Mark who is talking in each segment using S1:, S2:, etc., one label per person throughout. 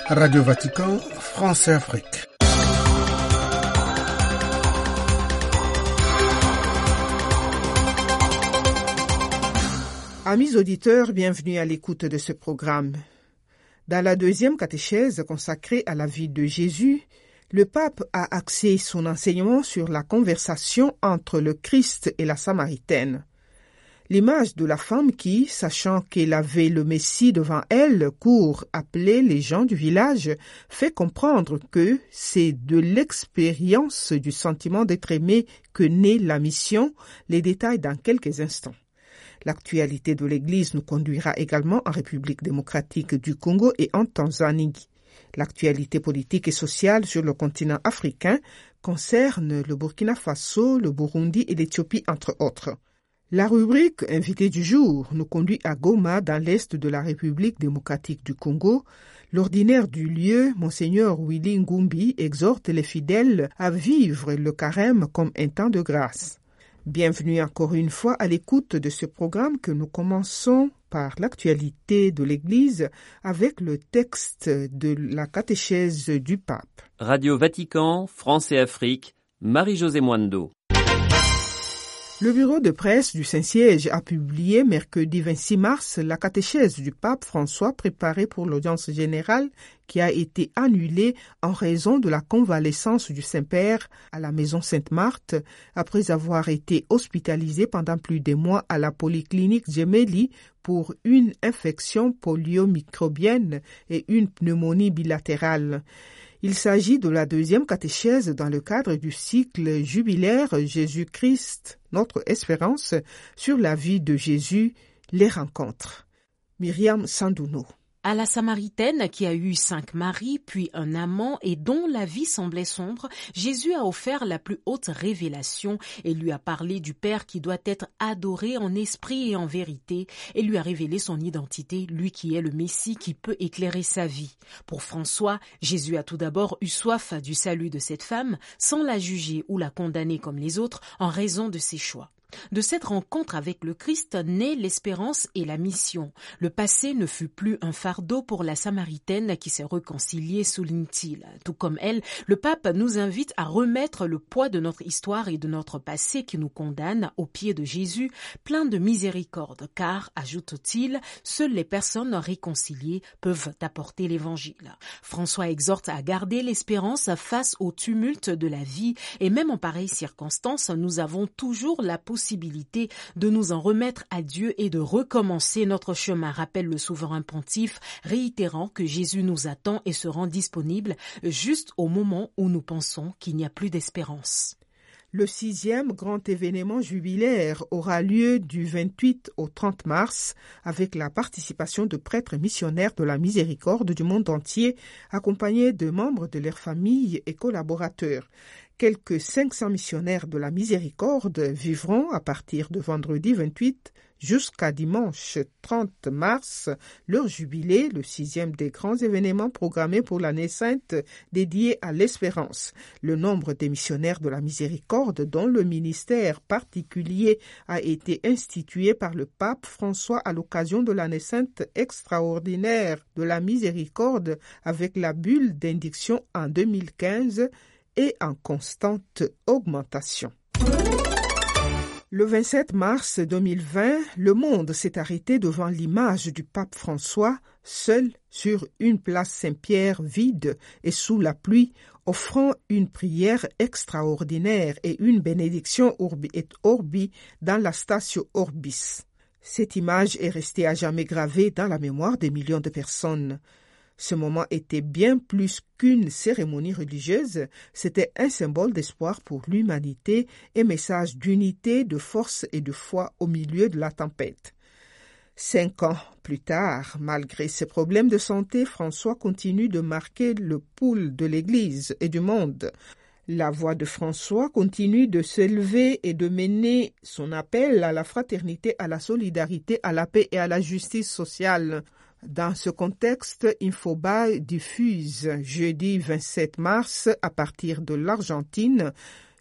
S1: Radio Vatican, France et Afrique.
S2: Amis auditeurs, bienvenue à l'écoute de ce programme. Dans la deuxième catéchèse consacrée à la vie de Jésus, le pape a axé son enseignement sur la conversation entre le Christ et la Samaritaine. L'image de la femme qui, sachant qu'elle avait le Messie devant elle, court appeler les gens du village, fait comprendre que c'est de l'expérience du sentiment d'être aimé que naît la mission, les détails dans quelques instants. L'actualité de l'Église nous conduira également en République démocratique du Congo et en Tanzanie. L'actualité politique et sociale sur le continent africain concerne le Burkina Faso, le Burundi et l'Éthiopie, entre autres. La rubrique « Invité du jour » nous conduit à Goma, dans l'est de la République démocratique du Congo. L'ordinaire du lieu, Monseigneur Willy Ngumbi, exhorte les fidèles à vivre le carême comme un temps de grâce. Bienvenue encore une fois à l'écoute de ce programme que nous commençons par l'actualité de l'Église avec le texte de la catéchèse du pape.
S3: Radio Vatican, France et Afrique, Marie-Josée Mwando.
S2: Le bureau de presse du Saint-Siège a publié mercredi 26 mars la catéchèse du pape François préparée pour l'audience générale qui a été annulée en raison de la convalescence du Saint-Père à la maison Sainte-Marthe après avoir été hospitalisé pendant plus de mois à la polyclinique Gemelli pour une infection poliomicrobienne et une pneumonie bilatérale. Il s'agit de la deuxième catéchèse dans le cadre du cycle jubilaire Jésus-Christ, notre espérance, sur la vie de Jésus, les rencontres. Myriam Sandouno.
S4: À la Samaritaine qui a eu 5 maris, puis un amant et dont la vie semblait sombre, Jésus a offert la plus haute révélation et lui a parlé du Père qui doit être adoré en esprit et en vérité et lui a révélé son identité, lui qui est le Messie qui peut éclairer sa vie. Pour François, Jésus a tout d'abord eu soif du salut de cette femme sans la juger ou la condamner comme les autres en raison de ses choix. De cette rencontre avec le Christ naît l'espérance et la mission. Le passé ne fut plus un fardeau pour la Samaritaine qui s'est réconciliée, souligne-t-il. Tout comme elle, le pape nous invite à remettre le poids de notre histoire et de notre passé qui nous condamne aux pieds de Jésus, plein de miséricorde, car, ajoute-t-il, seules les personnes réconciliées peuvent apporter l'évangile. François exhorte à garder l'espérance face au tumulte de la vie et même en pareilles circonstances, nous avons toujours la possibilité de nous en remettre à Dieu et de recommencer notre chemin, rappelle le souverain pontife, réitérant que Jésus nous attend et se rend disponible juste au moment où nous pensons qu'il n'y a plus d'espérance.
S2: Le 6e grand événement jubilaire aura lieu du 28 au 30 mars avec la participation de prêtres missionnaires de la miséricorde du monde entier, accompagnés de membres de leurs familles et collaborateurs. Quelques 500 missionnaires de la miséricorde vivront à partir de vendredi 28 jusqu'à dimanche 30 mars leur jubilé, le 6e des grands événements programmés pour l'année sainte dédiée à l'espérance. Le nombre des missionnaires de la miséricorde dont le ministère particulier a été institué par le pape François à l'occasion de l'année sainte extraordinaire de la miséricorde avec la bulle d'indiction en 2015 et en constante augmentation. Le 27 mars 2020, le monde s'est arrêté devant l'image du pape François, seul sur une place Saint-Pierre vide et sous la pluie, offrant une prière extraordinaire et une bénédiction urbi et orbi dans la Statio Orbis. Cette image est restée à jamais gravée dans la mémoire des millions de personnes. Ce moment était bien plus qu'une cérémonie religieuse, c'était un symbole d'espoir pour l'humanité et message d'unité, de force et de foi au milieu de la tempête. 5 ans plus tard, malgré ses problèmes de santé, François continue de marquer le pouls de l'Église et du monde. La voix de François continue de s'élever et de mener son appel à la fraternité, à la solidarité, à la paix et à la justice sociale. Dans ce contexte, Infobae diffuse jeudi 27 mars, à partir de l'Argentine,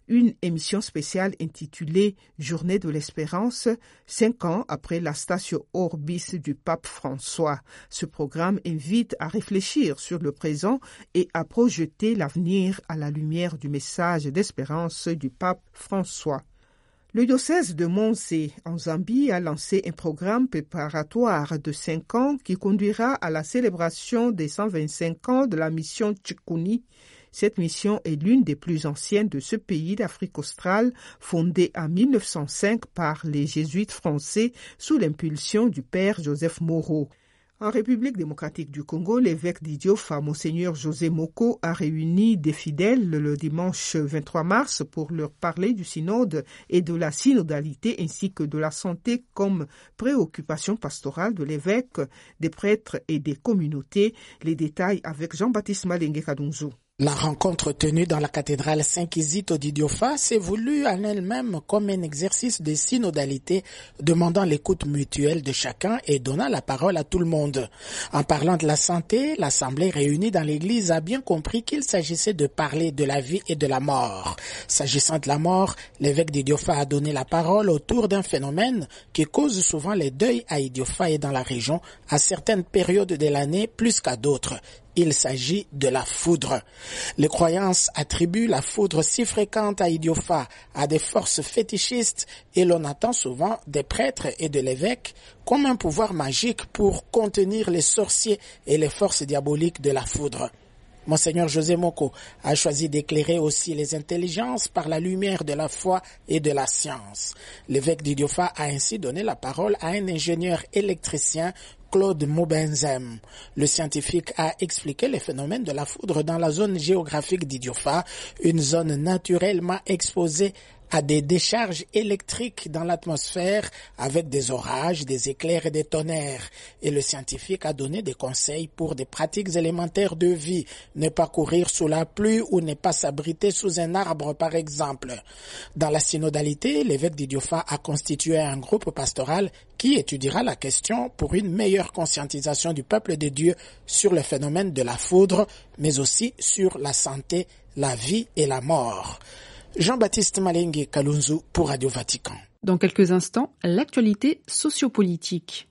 S2: une émission spéciale intitulée « Journée de l'espérance », 5 ans après la Statio Orbis du pape François. Ce programme invite à réfléchir sur le présent et à projeter l'avenir à la lumière du message d'espérance du pape François. Le diocèse de Monse, en Zambie, a lancé un programme préparatoire de 5 ans qui conduira à la célébration des 125 ans de la mission Chikuni. Cette mission est l'une des plus anciennes de ce pays d'Afrique australe, fondée en 1905 par les jésuites français sous l'impulsion du père Joseph Moreau. En République démocratique du Congo, l'évêque d'Idiofa, Monseigneur José Moko, a réuni des fidèles le dimanche 23 mars pour leur parler du synode et de la synodalité ainsi que de la santé comme préoccupation pastorale de l'évêque, des prêtres et des communautés. Les détails avec Jean-Baptiste Malenge Kadunzu.
S5: La rencontre tenue dans la cathédrale Saint-Kizito d'Idiofa s'est voulue en elle-même comme un exercice de synodalité demandant l'écoute mutuelle de chacun et donnant la parole à tout le monde. En parlant de la santé, l'assemblée réunie dans l'église a bien compris qu'il s'agissait de parler de la vie et de la mort. S'agissant de la mort, l'évêque d'Idiofa a donné la parole autour d'un phénomène qui cause souvent les deuils à Idiofa et dans la région à certaines périodes de l'année plus qu'à d'autres. Il s'agit de la foudre. Les croyances attribuent la foudre si fréquente à Idiofa à des forces fétichistes et l'on attend souvent des prêtres et de l'évêque comme un pouvoir magique pour contenir les sorciers et les forces diaboliques de la foudre. Monseigneur José Moko a choisi d'éclairer aussi les intelligences par la lumière de la foi et de la science. L'évêque d'Idiofa a ainsi donné la parole à un ingénieur électricien, Claude Mobenzem. Le scientifique a expliqué les phénomènes de la foudre dans la zone géographique d'Idiofa, une zone naturellement exposée à des décharges électriques dans l'atmosphère avec des orages, des éclairs et des tonnerres. Et le scientifique a donné des conseils pour des pratiques élémentaires de vie. Ne pas courir sous la pluie ou ne pas s'abriter sous un arbre, par exemple. Dans la synodalité, l'évêque d'Idiofa a constitué un groupe pastoral qui étudiera la question pour une meilleure conscientisation du peuple de Dieu sur le phénomène de la foudre, mais aussi sur la santé, la vie et la mort. Jean-Baptiste Malenge Kalunzu pour Radio Vatican.
S6: Dans quelques instants, l'actualité sociopolitique.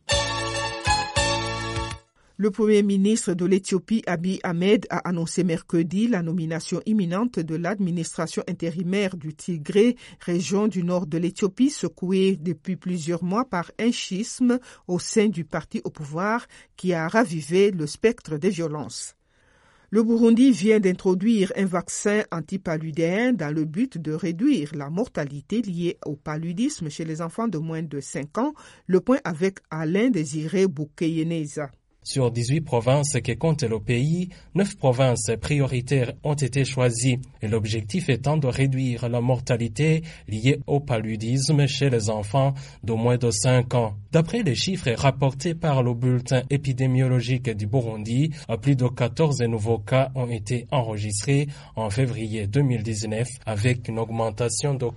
S2: Le Premier ministre de l'Éthiopie, Abiy Ahmed, a annoncé mercredi la nomination imminente de l'administration intérimaire du Tigré, région du nord de l'Éthiopie, secouée depuis plusieurs mois par un schisme au sein du parti au pouvoir qui a ravivé le spectre des violences. Le Burundi vient d'introduire un vaccin antipaludéen dans le but de réduire la mortalité liée au paludisme chez les enfants de moins de 5 ans, le point avec Alain Désiré Boukeyeneza.
S7: Sur 18 provinces qui comptent le pays, 9 provinces prioritaires ont été choisies et l'objectif étant de réduire la mortalité liée au paludisme chez les enfants de moins de 5 ans. D'après les chiffres rapportés par le bulletin épidémiologique du Burundi, plus de 14 nouveaux cas ont été enregistrés en février 2019 avec une augmentation de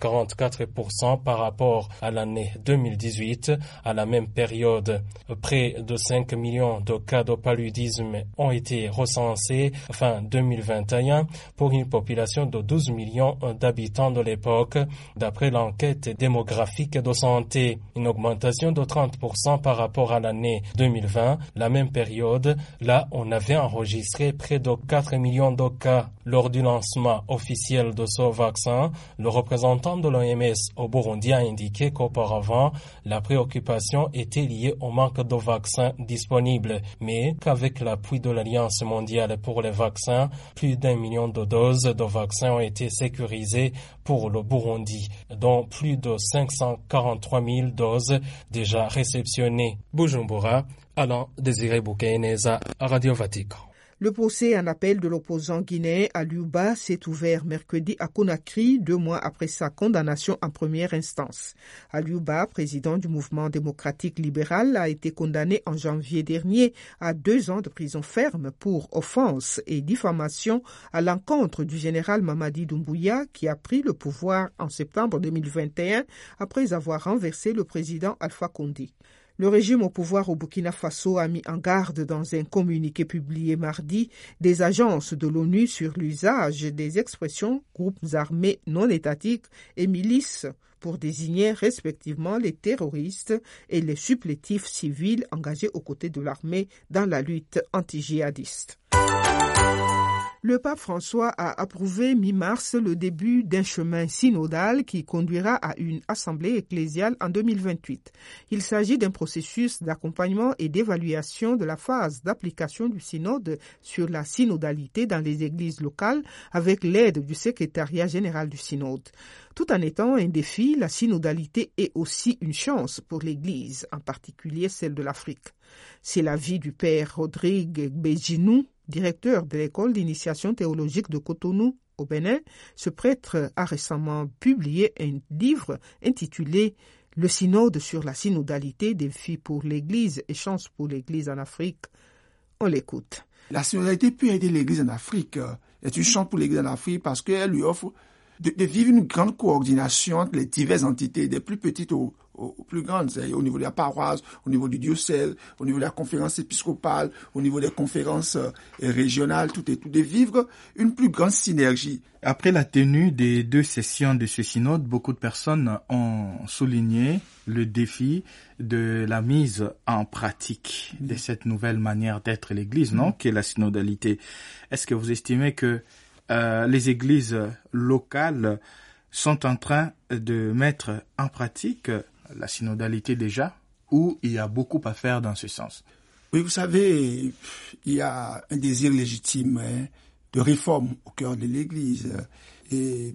S7: 44% par rapport à l'année 2018 à la même période. Près de 5 millions de cas de paludisme ont été recensés fin 2021 pour une population de 12 millions d'habitants de l'époque, d'après l'enquête démographique de santé. Une augmentation de 30% par rapport à l'année 2020, la même période, là on avait enregistré près de 4 millions de cas. Lors du lancement officiel de ce vaccin, le représentant de l'OMS au Burundi a indiqué qu'auparavant, la préoccupation était liée au manque de vaccins disponibles, mais qu'avec l'appui de l'Alliance mondiale pour les vaccins, plus d'1 million de doses de vaccins ont été sécurisées pour le Burundi, dont plus de 543 000 doses déjà réceptionnées. Bujumbura, Alain Désiré Boukeyeneza, Radio Vatican.
S2: Le procès en appel de l'opposant guinéen Aliouba s'est ouvert mercredi à Conakry, 2 mois après sa condamnation en première instance. Aliouba, président du mouvement démocratique libéral, a été condamné en janvier dernier à 2 ans de prison ferme pour offense et diffamation à l'encontre du général Mamadi Doumbouya qui a pris le pouvoir en septembre 2021 après avoir renversé le président Alpha Condé. Le régime au pouvoir au Burkina Faso a mis en garde dans un communiqué publié mardi des agences de l'ONU sur l'usage des expressions groupes armés non étatiques et milices pour désigner respectivement les terroristes et les supplétifs civils engagés aux côtés de l'armée dans la lutte anti-djihadiste. Le pape François a approuvé mi-mars le début d'un chemin synodal qui conduira à une assemblée ecclésiale en 2028. Il s'agit d'un processus d'accompagnement et d'évaluation de la phase d'application du synode sur la synodalité dans les églises locales avec l'aide du secrétariat général du synode. Tout en étant un défi, la synodalité est aussi une chance pour l'Église, en particulier celle de l'Afrique. C'est l'avis du père Rodrigue Béjinou, directeur de l'école d'initiation théologique de Cotonou au Bénin. Ce prêtre a récemment publié un livre intitulé « Le synode sur la synodalité, défis pour l'Église et chances pour l'Église en Afrique ». On l'écoute.
S1: La synodalité peut aider l'Église en Afrique. C'est une chance pour l'Église en Afrique parce qu'elle lui offre de vivre une grande coordination entre les diverses entités, des plus petites aux plus grandes, au niveau de la paroisse, au niveau du diocèse, au niveau de la conférence épiscopale, au niveau des conférences régionales, tout, de vivre une plus grande synergie.
S8: Après la tenue des 2 sessions de ce synode, beaucoup de personnes ont souligné le défi de la mise en pratique de cette nouvelle manière d'être l'Église, non, qu'est la synodalité. Est-ce que vous estimez que les églises locales sont en train de mettre en pratique la synodalité déjà, ou il y a beaucoup à faire dans ce sens?
S1: Oui, vous savez, il y a un désir légitime de réforme au cœur de l'Église. Et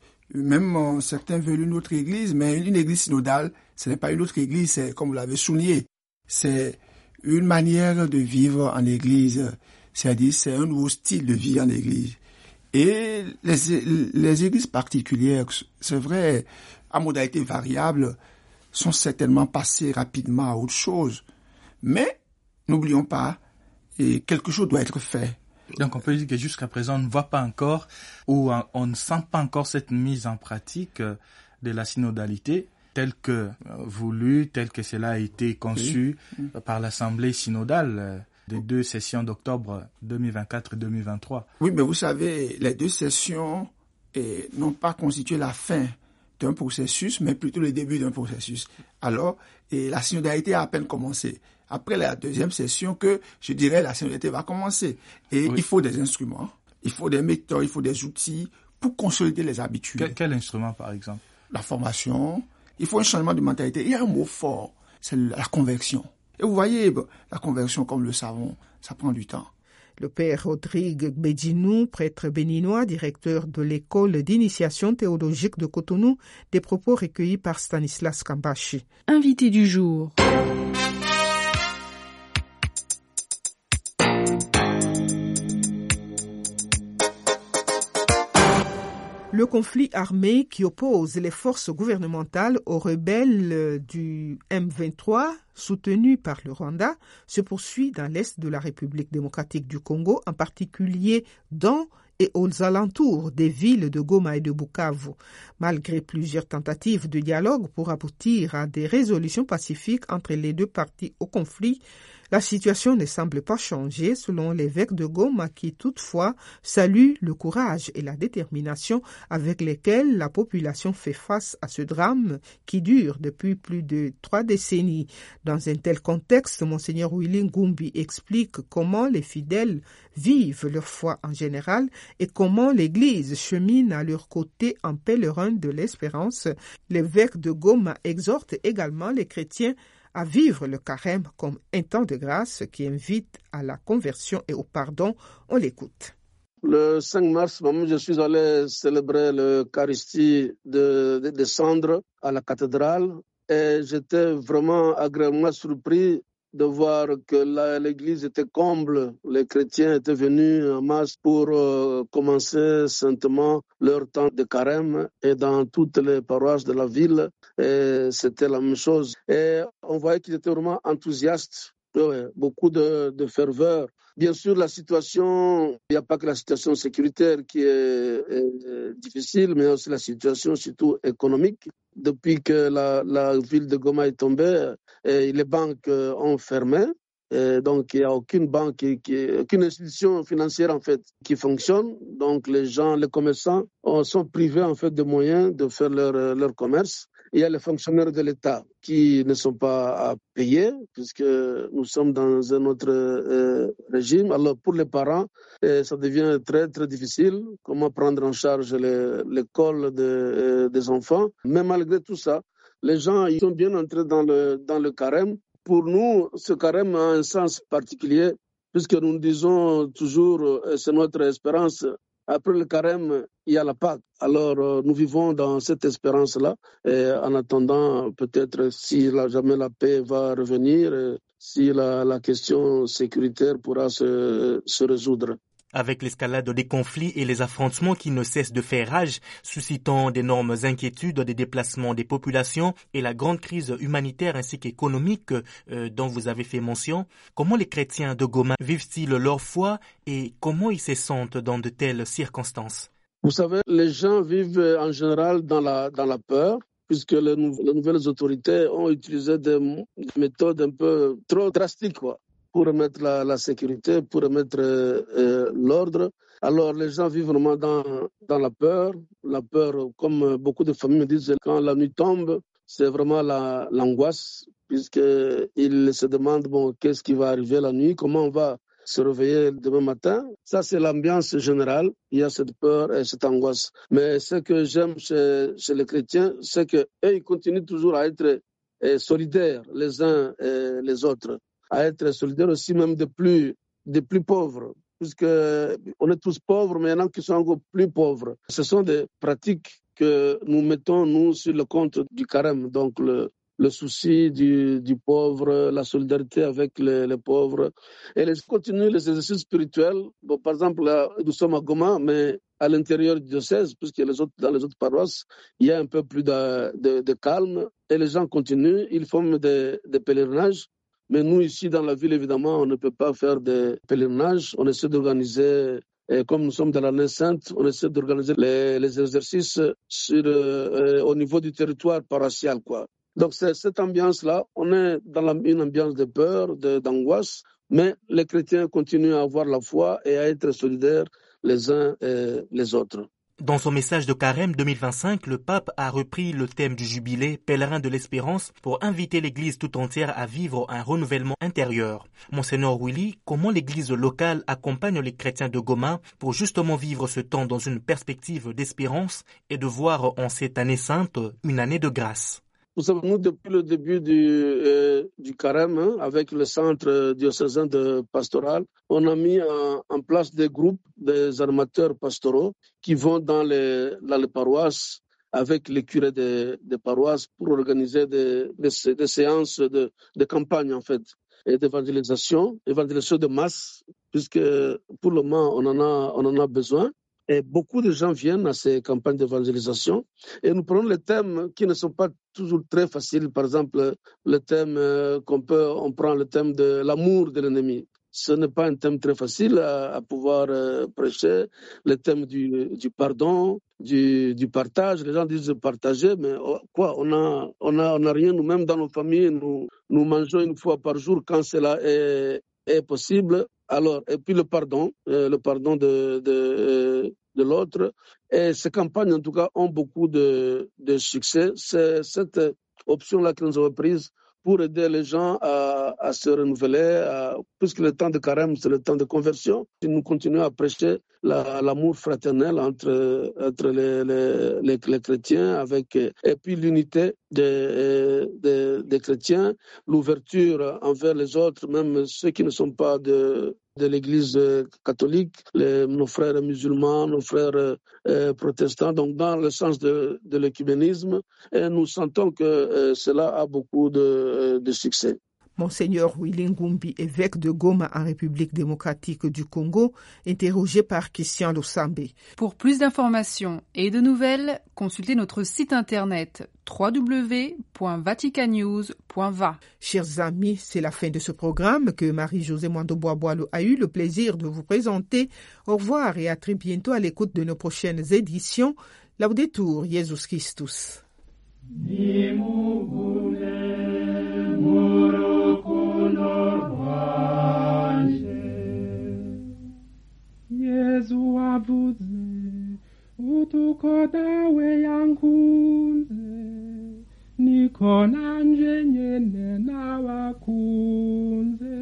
S1: même certains veulent une autre Église, mais une Église synodale, ce n'est pas une autre Église, c'est, comme vous l'avez souligné, c'est une manière de vivre en Église, c'est-à-dire c'est un nouveau style de vie en Église. Et les églises particulières, c'est vrai, à modalité variable, sont certainement passées rapidement à autre chose. Mais, n'oublions pas, quelque chose doit être fait.
S8: Donc on peut dire que jusqu'à présent, on ne voit pas encore, ou on ne sent pas encore cette mise en pratique de la synodalité telle que voulue, telle que cela a été conçu par l'Assemblée synodale des 2 sessions d'octobre 2024 et 2023.
S1: Oui, mais vous savez, les 2 sessions n'ont pas constitué la fin d'un processus, mais plutôt le début d'un processus. Alors, la synodalité a à peine commencé. Après la 2e session que, je dirais, la synodalité va commencer. Et il faut des instruments, il faut des méthodes, il faut des outils pour consolider les habitudes.
S8: Quel instrument, par exemple?
S1: La formation. Il faut un changement de mentalité. Il y a un mot fort, c'est la conversion. Et vous voyez, la conversion, comme le savons, ça prend du temps.
S2: Le père Rodrigue Béjinou, prêtre béninois, directeur de l'école d'initiation théologique de Cotonou, des propos recueillis par Stanislas Kambashi.
S6: Invité du jour.
S2: Le conflit armé qui oppose les forces gouvernementales aux rebelles du M23, soutenus par le Rwanda, se poursuit dans l'est de la République démocratique du Congo, en particulier dans et aux alentours des villes de Goma et de Bukavu. Malgré plusieurs tentatives de dialogue pour aboutir à des résolutions pacifiques entre les 2 parties au conflit, la situation ne semble pas changer selon l'évêque de Goma qui toutefois salue le courage et la détermination avec lesquels la population fait face à ce drame qui dure depuis plus de 3 décennies. Dans un tel contexte, Monseigneur Willy Ngumbi explique comment les fidèles vivent leur foi en général et comment l'Église chemine à leur côté en pèlerin de l'espérance. L'évêque de Goma exhorte également les chrétiens à vivre le carême comme un temps de grâce qui invite à la conversion et au pardon. On l'écoute.
S9: Le 5 mars, je suis allé célébrer l'Eucharistie de cendres à la cathédrale et j'étais vraiment agréablement surpris de voir que l'église était comble. Les chrétiens étaient venus en masse pour commencer saintement leur temps de carême et dans toutes les paroisses de la ville, et c'était la même chose. Et on voyait qu'ils étaient vraiment enthousiastes beaucoup de ferveur. Bien sûr, la situation, il n'y a pas que la situation sécuritaire qui est difficile, mais aussi la situation surtout économique. Depuis que la ville de Goma est tombée, les banques ont fermé. Donc, il n'y a aucune banque, aucune institution financière en fait qui fonctionne. Donc, les commerçants sont privés en fait de moyens de faire leur commerce. Il y a les fonctionnaires de l'État qui ne sont pas payés puisque nous sommes dans un autre régime. Alors, pour les parents, ça devient très, très difficile. Comment prendre en charge l'école des enfants? Mais malgré tout ça, les gens ils sont bien entrés dans le carême. Pour nous, ce carême a un sens particulier, puisque nous disons toujours, c'est notre espérance, après le carême, il y a la Pâque. Alors, nous vivons dans cette espérance-là, en attendant peut-être si jamais la paix va revenir, si la question sécuritaire pourra se résoudre.
S10: Avec l'escalade des conflits et les affrontements qui ne cessent de faire rage, suscitant d'énormes inquiétudes des déplacements des populations et la grande crise humanitaire ainsi qu'économique dont vous avez fait mention, comment les chrétiens de Goma vivent-ils leur foi et comment ils se sentent dans de telles circonstances?
S9: Vous savez, les gens vivent en général dans la peur, puisque les nouvelles autorités ont utilisé des méthodes un peu trop drastiques, pour remettre la sécurité, pour remettre l'ordre. Alors, les gens vivent vraiment dans la peur. La peur, comme beaucoup de familles me disent, quand la nuit tombe, c'est vraiment l'angoisse, puisqu'ils se demandent, qu'est-ce qui va arriver la nuit, comment on va se réveiller demain matin. Ça, c'est l'ambiance générale. Il y a cette peur et cette angoisse. Mais ce que j'aime chez les chrétiens, c'est qu'eux, ils continuent toujours à être solidaires les uns et les autres, à être solidaires aussi même des plus pauvres, puisqu'on est tous pauvres, mais il y en a qui sont encore plus pauvres. Ce sont des pratiques que nous mettons, nous, sur le compte du carême, donc le souci du pauvre, la solidarité avec les pauvres. Et continuer les exercices spirituels. Par exemple, là, nous sommes à Goma, mais à l'intérieur du diocèse, puisque dans les autres paroisses, il y a un peu plus de calme. Et les gens continuent, ils font des pèlerinages. Mais nous, ici, dans la ville, évidemment, on ne peut pas faire des pèlerinages. On essaie d'organiser, comme nous sommes dans l'année sainte, on essaie d'organiser les exercices au niveau du territoire paroissial, Donc, c'est cette ambiance-là. On est dans une ambiance de peur, d'angoisse, mais les chrétiens continuent à avoir la foi et à être solidaires les uns et les autres.
S10: Dans son message de Carême 2025, le pape a repris le thème du jubilé Pèlerin de l'Espérance pour inviter l'Église tout entière à vivre un renouvellement intérieur. Monseigneur Willy, comment l'Église locale accompagne les chrétiens de Goma pour justement vivre ce temps dans une perspective d'espérance et de voir en cette année sainte une année de grâce?
S9: Vous savez, nous, depuis le début du carême, avec le centre diocésain de pastoral, on a mis en place des groupes, des animateurs pastoraux qui vont dans les paroisses avec les curés des paroisses pour organiser des séances de campagne, en fait, et d'évangélisation de masse, puisque pour le moment, on en a besoin. Et beaucoup de gens viennent à ces campagnes d'évangélisation et nous prenons les thèmes qui ne sont pas toujours très faciles. Par exemple, le thème on prend le thème de l'amour de l'ennemi. Ce n'est pas un thème très facile à pouvoir prêcher. Le thème du pardon, du partage. Les gens disent partager, mais on a rien nous-mêmes dans nos familles. Nous mangeons une fois par jour quand cela est possible. Alors, et puis le pardon de l'autre. Et ces campagnes, en tout cas, ont beaucoup de succès. C'est cette option-là que nous avons prise pour aider les gens à se renouveler, puisque le temps de carême, c'est le temps de conversion. Et nous continuons à prêcher l'amour fraternel entre les chrétiens, et puis l'unité des chrétiens, l'ouverture envers les autres, même ceux qui ne sont pas de l'Église catholique, nos frères musulmans, nos frères protestants, donc dans le sens de l'œcuménisme. Et nous sentons que cela a beaucoup de succès.
S2: Monseigneur Willy Ngumbi, évêque de Goma en République démocratique du Congo, interrogé par Christian Losambe.
S6: Pour plus d'informations et de nouvelles, consultez notre site internet www.vaticanews.va.
S2: Chers amis, c'est la fin de ce programme que Marie-Josée Mwando-Bois-Boileau a eu le plaisir de vous présenter. Au revoir et à très bientôt à l'écoute de nos prochaines éditions. Laudetur Jesus Christus.
S11: Yesu avuze utukodawe yankunze niko nanje nyene nabakunze